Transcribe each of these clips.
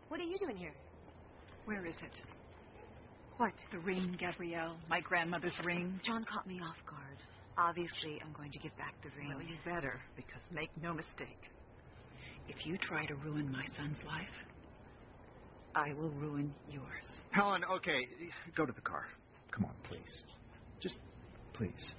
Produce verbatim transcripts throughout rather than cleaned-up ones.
What are you doing here? Where is it? What? The ring, Gabrielle. My grandmother's ring. John caught me off guard. Obviously, I'm going to give back the ring. Well, you better, because make no mistake. If you try to ruin my son's life, I will ruin yours. Helen, okay, go to the car. Come on, please. Just, please.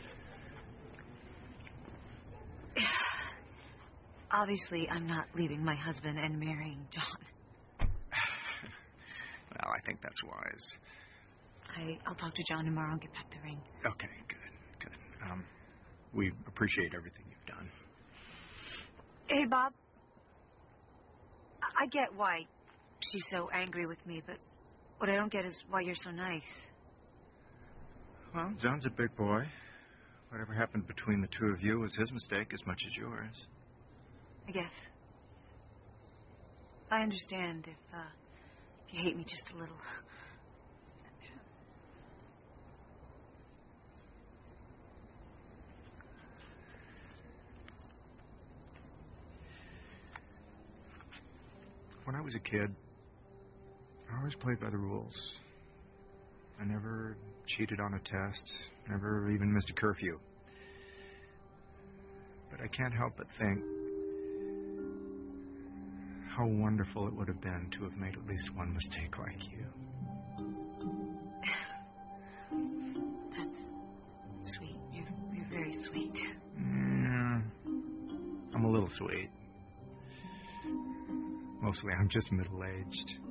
Obviously, I'm not leaving my husband and marrying John. Well, I think that's wise. I, I'll talk to John tomorrow and get back the ring. Okay, good, good. Um, we appreciate everything you've done. Hey, Bob. I, I get why she's so angry with me, but what I don't get is why you're so nice. Well, John's a big boy. Whatever happened between the two of you was his mistake as much as yours. I guess. I understand if, uh, if you hate me just a little. When I was a kid, I always played by the rules. I never cheated on a test, never even missed a curfew. But I can't help but think how wonderful it would have been to have made at least one mistake like you. That's sweet. You're, you're very sweet. Yeah, I'm a little sweet. Mostly I'm just middle-aged.